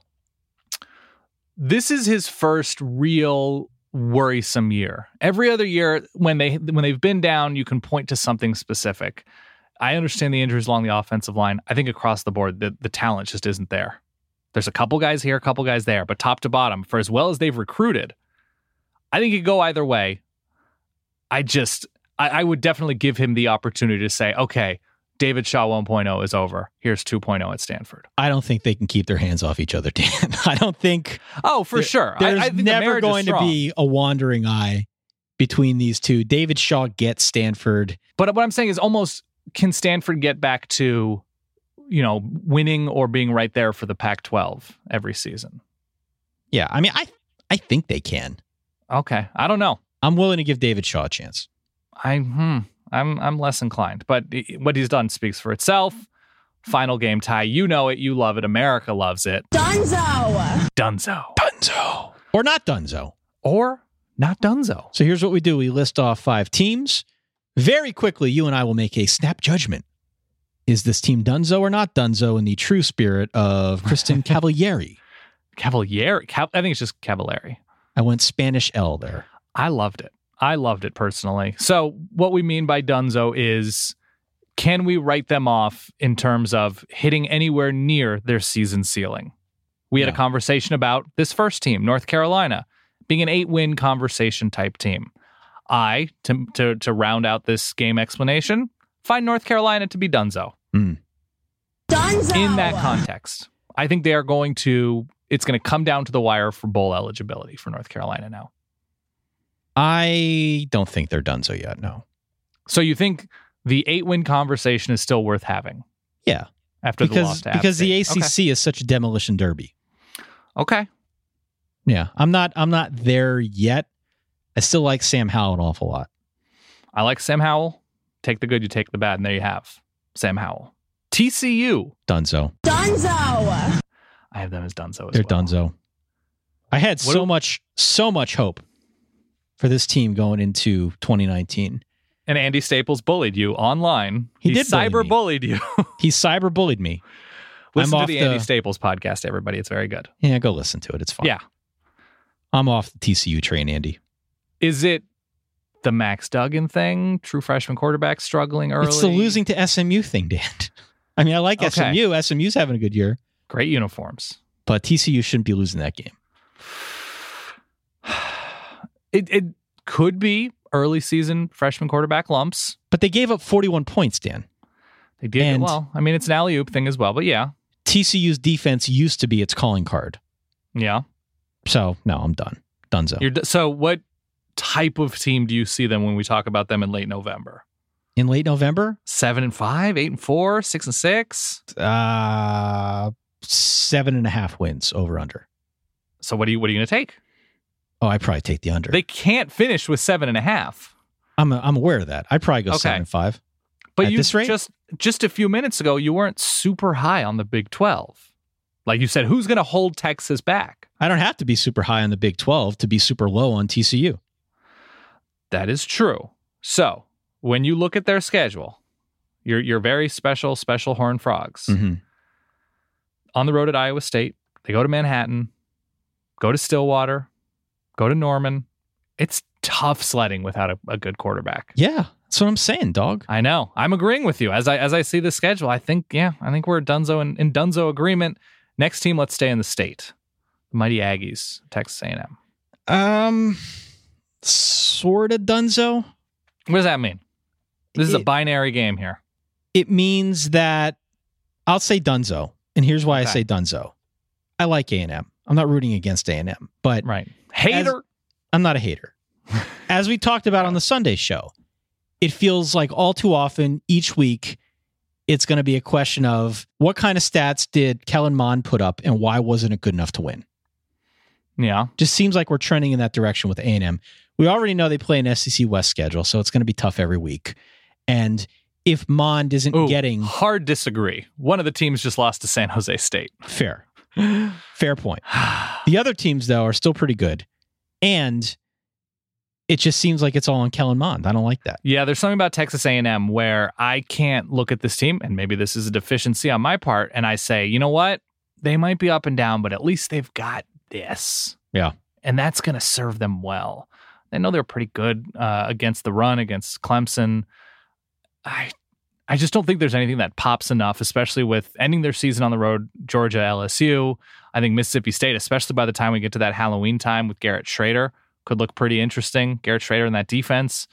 This is his first real worrisome year. Every other year, when they when they've been down, you can point to something specific. I understand the injuries along the offensive line. I think across the board, the, the talent just isn't there. There's a couple guys here, a couple guys there, but top to bottom, for as well as they've recruited, I think it could go either way. I just, I, I would definitely give him the opportunity to say, okay, David Shaw one point oh is over. Here's two point oh at Stanford. I don't think they can keep their hands off each other, Dan. I don't think. Oh, for there, sure. There's I, I think never going to be a wandering eye between these two. David Shaw gets Stanford. But what I'm saying is almost, can Stanford get back to, you know, winning or being right there for the Pac twelve every season? Yeah. I mean, I I think they can. Okay. I don't know. I'm willing to give David Shaw a chance. I, hmm. I'm I'm less inclined, but what he's done speaks for itself. Final game tie. You know it. You love it. America loves it. Dunzo. Dunzo. Dunzo. Or not Dunzo. Or not Dunzo. So here's what we do. We list off five teams. Very quickly, you and I will make a snap judgment. Is this team Dunzo or not Dunzo in the true spirit of Kristen Cavalieri? Cavalieri? Cav- I think it's just Cavalieri. I went Spanish L there. I loved it. I loved it personally. So what we mean by Dunzo is, can we write them off in terms of hitting anywhere near their season ceiling? We had Yeah. a conversation about this first team, North Carolina, being an eight-win conversation type team. I, to, to, to round out this game explanation, find North Carolina to be Dunzo. Mm. Dunzo. In that context, I think they are going to, it's going to come down to the wire for bowl eligibility for North Carolina now. I don't think they're Dunzo yet, no. So you think the eight-win conversation is still worth having? Yeah. After because, the loss to App Because the State. A C C is such a demolition derby. Okay. Yeah. I'm not I'm not there yet. I still like Sam Howell an awful lot. I like Sam Howell. Take the good, you take the bad, and there you have Sam Howell. T C U. Dunzo. Dunzo. I have them as Dunzo as They're well. Dunzo. I had What so do- much, so much hope for this team going into twenty nineteen. And Andy Staples bullied you online. He did bully cyber me. bullied you. He cyber bullied me. Listen I'm to off the the- Andy Staples podcast, everybody. It's very good. Yeah, go listen to it. It's fun. Yeah. I'm off the T C U train, Andy. Is it the Max Duggan thing? True freshman quarterback struggling early? It's the losing to S M U thing, Dan. I mean, I like Okay. S M U. S M U's having a good year, Great uniforms. but T C U shouldn't be losing that game. It it could be early season freshman quarterback lumps. But they gave up forty-one points, Dan. They did And- well. I mean, it's an alley-oop thing as well, but yeah. T C U's defense used to be its calling card. Yeah. So, no, I'm done. Dunzo. You're, d- so what type of team do you see them when we talk about them in late November? In late November, Seven and five, eight and four, six and six. uh, seven and a half wins over under. So what are you what are you going to take? Oh, I'd probably take the under. They can't finish with seven and a half. I'm I'm aware of that. I'd probably go Okay. seven and five. But At you this rate? just just a few minutes ago, you weren't super high on the Big twelve. Like you said, who's going to hold Texas back? I don't have to be super high on the Big twelve to be super low on T C U. That is true. So when you look at their schedule, your your very special, special Horned Frogs, Mm-hmm. on the road at Iowa State, they go to Manhattan, go to Stillwater, go to Norman. It's tough sledding without a, a good quarterback. Yeah, that's what I'm saying, dog. I know. I'm agreeing with you. As I as I see the schedule, I think, yeah, I think we're Dunzo in, in Dunzo agreement. Next team, let's stay in the state. The Mighty Aggies, Texas A and M. Um, sort of Dunzo. What does that mean? This is a It- binary game here. It means that I'll say Dunzo, and here's why Okay. I say Dunzo. I like A and M. I'm not rooting against A and M, but Right. Hater. I'm not a hater. As we talked about on the Sunday show, it feels like all too often each week it's going to be a question of what kind of stats did Kellen Mond put up and why wasn't it good enough to win? Yeah. Just seems like we're trending in that direction with A and M. We already know they play an S E C West schedule, so it's going to be tough every week. And if Mond isn't Ooh, getting hard disagree. One of the teams just lost to San Jose State. fair, fair point. The other teams, though, are still pretty good. And it just seems like it's all on Kellen Mond. I don't like that. Yeah, there's something about Texas A and M where I can't look at this team, and maybe this is a deficiency on my part, and I say, you know what? They might be up and down, but at least they've got this. Yeah. And that's going to serve them well. I know they're pretty good uh, against the run, against Clemson. I I just don't think there's anything that pops enough, especially with ending their season on the road, Georgia, L S U. I think Mississippi State, especially by the time we get to that Halloween time with Garrett Schrader, could look pretty interesting. Garrett Schrader in that defense.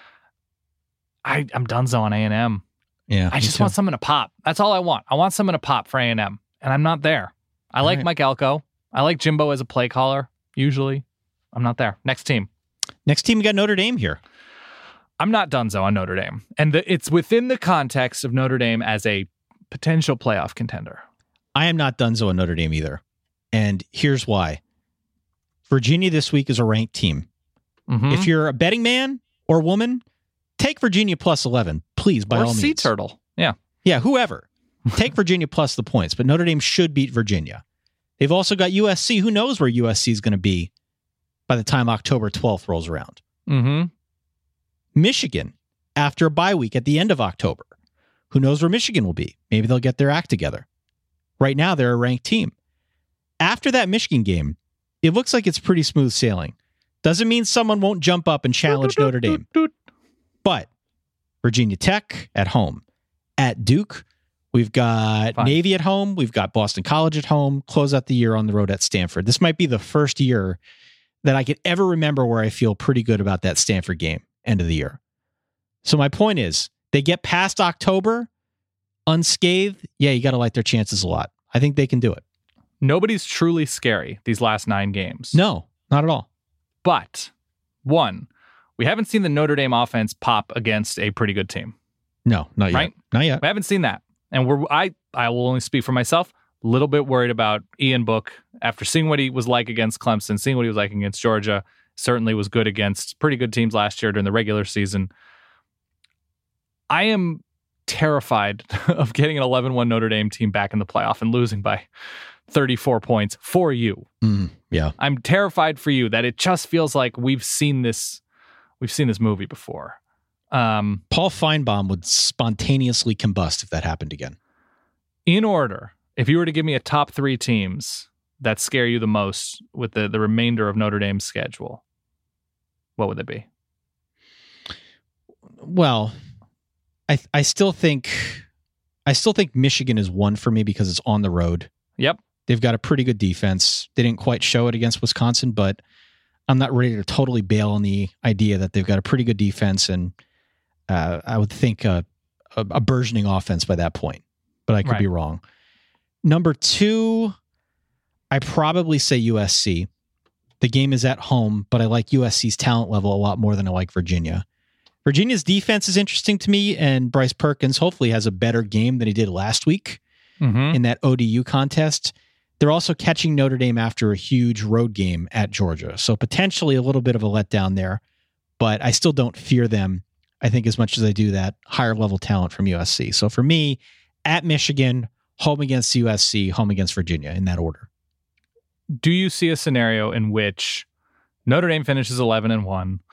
I, I'm donezo on A and M. Yeah. I just want something to pop. That's all I want. I want something to pop for A and M, and I'm not there. I All like right. Mike Elko. I like Jimbo as a play caller, usually. I'm not there. Next team. Next team, we got Notre Dame here. I'm not donezo on Notre Dame. And the, it's within the context of Notre Dame as a potential playoff contender. I am not Dunzo on Notre Dame either. And here's why. Virginia this week is a ranked team. Mm-hmm. If you're a betting man or woman, take Virginia plus eleven, please, by or all Sea means. Turtle. Yeah. Yeah, whoever. Take Virginia plus the points, but Notre Dame should beat Virginia. They've also got U S C. Who knows where U S C is going to be by the time October twelfth rolls around? Mm-hmm. Michigan, after a bye week at the end of October. Who knows where Michigan will be? Maybe they'll get their act together. Right now, they're a ranked team. After that Michigan game, it looks like it's pretty smooth sailing. Doesn't mean someone won't jump up and challenge Notre Dame. But Virginia Tech at home. At Duke, we've got Fine. Navy at home. We've got Boston College at home. Close out the year on the road at Stanford. This might be the first year that I could ever remember where I feel pretty good about that Stanford game, end of the year. So my point is, they get past October unscathed. Yeah, you got to like their chances a lot. I think they can do it. Nobody's truly scary these last nine games. No, not at all. But, one, we haven't seen the Notre Dame offense pop against a pretty good team. No, not yet. Right? Not yet. We haven't seen that. And we're I I will only speak for myself. A little bit worried about Ian Book after seeing what he was like against Clemson, seeing what he was like against Georgia. Certainly was good against pretty good teams last year during the regular season. I am terrified of getting an eleven one Notre Dame team back in the playoff and losing by thirty-four points for you. Mm, yeah. I'm terrified for you that it just feels like we've seen this we've seen this movie before. Um, Paul Feinbaum would spontaneously combust if that happened again. in order, if you were to give me a top three teams that scare you the most with the, the remainder of Notre Dame's schedule, what would they be? Well, I I still think I still think Michigan is one for me because it's on the road. Yep. They've got a pretty good defense. They didn't quite show it against Wisconsin, but I'm not ready to totally bail on the idea that they've got a pretty good defense, and uh, I would think a, a, a burgeoning offense by that point, but I could Right. be wrong. Number two, I probably say U S C. The game is at home, but I like U S C's talent level a lot more than I like Virginia. Virginia's defense is interesting to me, and Bryce Perkins hopefully has a better game than he did last week Mm-hmm. in that O D U contest. They're also catching Notre Dame after a huge road game at Georgia. So potentially a little bit of a letdown there, but I still don't fear them, I think, as much as I do that higher level talent from U S C. So for me, at Michigan, home against U S C, home against Virginia, in that order. Do you see a scenario in which Notre Dame finishes eleven and one,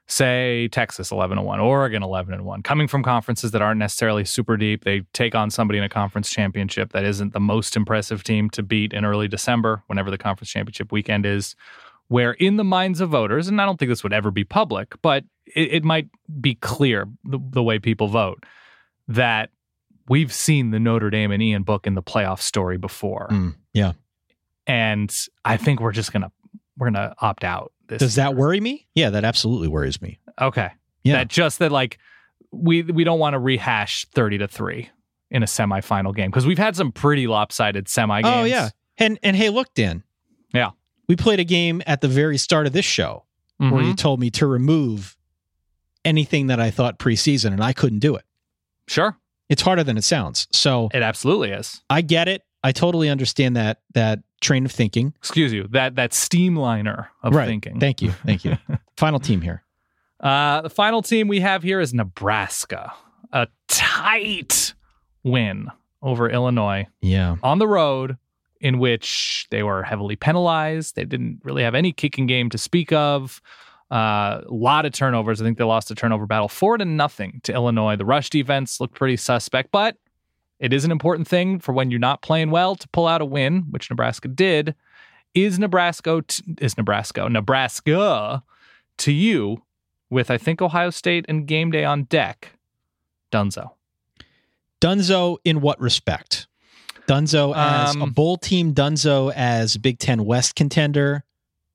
say Texas eleven and one, Oregon eleven and one, coming from conferences that aren't necessarily super deep. They take on somebody in a conference championship that isn't the most impressive team to beat in early December, whenever the conference championship weekend is, where in the minds of voters, and I don't think this would ever be public, but it, it might be clear the, the way people vote, that we've seen the Notre Dame and Ian Book in the playoff story before. Mm, yeah. And I think we're just going to, we're going to opt out. This Does year. that worry me? Yeah, that absolutely worries me. Okay. Yeah. That just that like we we don't want to rehash thirty to three in a semifinal game, because we've had some pretty lopsided semi games. Oh yeah. And and hey, look, Dan. Yeah. We played a game at the very start of this show Mm-hmm. where you told me to remove anything that I thought preseason, and I couldn't do it. Sure. It's harder than it sounds. So It absolutely is. I get it. I totally understand that that train of thinking. Excuse you. That that steamliner of right. thinking. Thank you. Thank you. Final team here. Uh, the final team we have here is Nebraska. A tight win over Illinois Yeah. on the road, in which they were heavily penalized. They didn't really have any kicking game to speak of. A uh, lot of turnovers. I think they lost a turnover battle four to nothing to Illinois. The rush defense looked pretty suspect, but it is an important thing for when you're not playing well to pull out a win, which Nebraska did. Is Nebraska t- is Nebraska Nebraska to you, with I think Ohio State and game day on deck, Dunzo? Dunzo in what respect? Dunzo as Um, a bowl team, Dunzo as Big Ten West contender.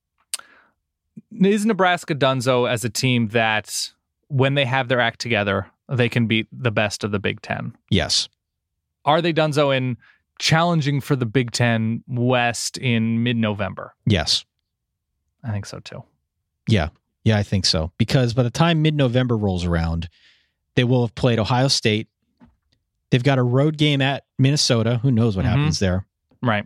Is Nebraska Dunzo as a team that, when they have their act together, they can beat the best of the Big Ten? Yes. Are they Dunzo in challenging for the Big Ten West in mid-November? Yes. I think so too. Yeah. Yeah, I think so. Because by the time mid-November rolls around, they will have played Ohio State. They've got a road game at Minnesota. Who knows what Mhm. happens there? Right.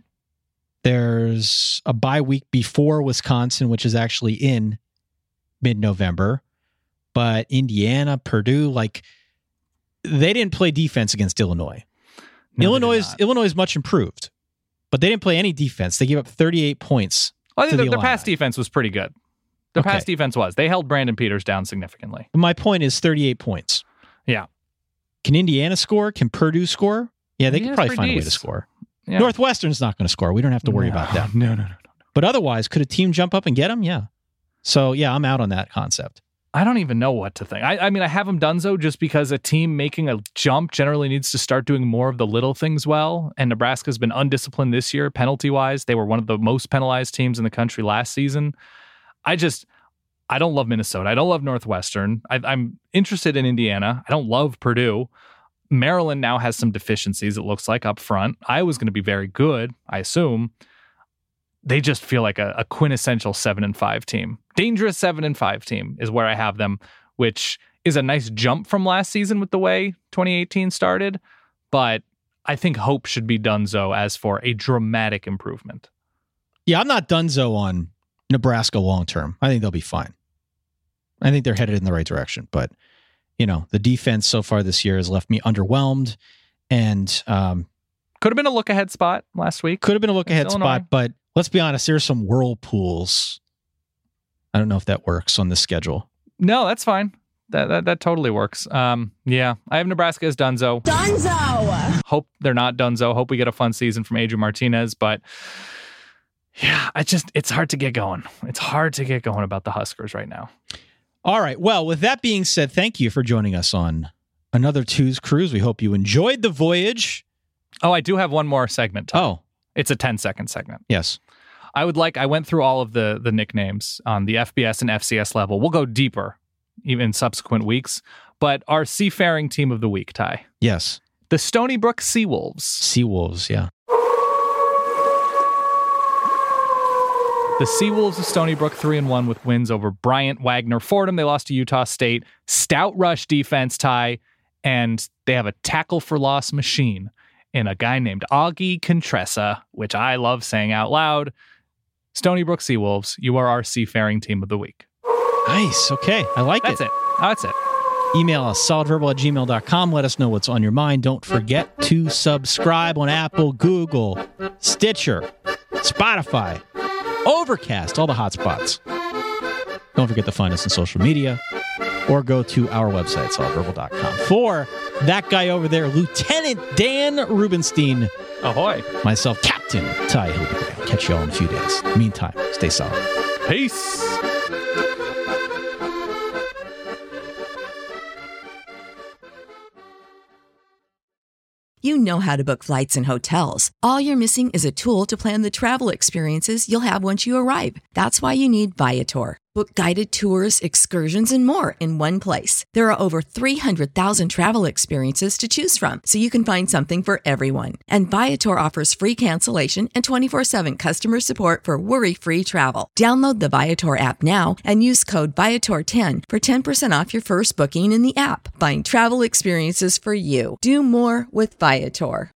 There's a bye week before Wisconsin, which is actually in mid-November. But Indiana, Purdue, like, they didn't play defense against Illinois. No, Illinois they is did not. Illinois is much improved, but they didn't play any defense. They gave up thirty-eight points. I to think their, the their pass Illini. defense was pretty good. Their Okay. pass defense was. They held Brandon Peters down significantly. My point is thirty-eight points. Yeah. Can Indiana score? Can Purdue score? Yeah, they Indiana's could probably pretty find a way to decent. score. Yeah. Northwestern's not going to score. We don't have to worry No. about that. No, no, no, no. But otherwise, could a team jump up and get them? Yeah. So, yeah, I'm out on that concept. I don't even know what to think. I, I mean, I have them Dunzo just because a team making a jump generally needs to start doing more of the little things well. And Nebraska's been undisciplined this year, penalty-wise. They were one of the most penalized teams in the country last season. I just, I don't love Minnesota. I don't love Northwestern. I, I'm interested in Indiana. I don't love Purdue. Maryland now has some deficiencies, it looks like, up front. Iowa's going to be very good, I assume. They just feel like a, a quintessential seven and five team. Dangerous seven and five team is where I have them, which is a nice jump from last season with the way twenty eighteen started. But I think hope should be Dunzo as for a dramatic improvement. Yeah, I'm not Dunzo on Nebraska long term. I think they'll be fine. I think they're headed in the right direction. But, you know, the defense so far this year has left me underwhelmed. And um, Could have been a look ahead spot last week. could have been a look ahead It's Illinois. spot. But let's be honest, there's some whirlpools. I don't know if that works on this schedule. No, that's fine. That that, that totally works. Um, yeah, I have Nebraska as Dunzo. Dunzo! Hope they're not Dunzo. Hope we get a fun season from Adrian Martinez. But yeah, I just it's hard to get going. It's hard to get going about the Huskers right now. All right. Well, with that being said, thank you for joining us on another Two's Cruise. We hope you enjoyed the voyage. Oh, I do have one more segment. Tom. Oh, It's a ten second segment. yes. I would like, I went through all of the the nicknames on the F B S and F C S level. We'll go deeper even in subsequent weeks. But our seafaring team of the week, Ty. Yes. The Stony Brook Seawolves. Seawolves, yeah. The Seawolves of Stony Brook, three and one with wins over Bryant, Wagner, Fordham. They lost to Utah State. Stout rush defense, Ty. And they have a tackle for loss machine in a guy named Augie Contressa, which I love saying out loud. Stony Brook Seawolves, you are our seafaring team of the week. Nice. Okay. I like That's it. it. Oh, that's it. Email us, solidverbal at gmail dot com. Let us know what's on your mind. Don't forget to subscribe on Apple, Google, Stitcher, Spotify, Overcast, all the hotspots. Don't forget to find us on social media or go to our website, solid verbal dot com. For that guy over there, Lieutenant Dan Rubenstein. Ahoy. Myself, Captain Ty Hildebrand. Catch you all in a few days. Meantime, stay solid. Peace. You know how to book flights and hotels. All you're missing is a tool to plan the travel experiences you'll have once you arrive. That's why you need Viator. Book guided tours, excursions, and more in one place. There are over three hundred thousand travel experiences to choose from, so you can find something for everyone. And Viator offers free cancellation and twenty-four seven customer support for worry-free travel. Download the Viator app now and use code Viator ten for ten percent off your first booking in the app. Find travel experiences for you. Do more with Viator.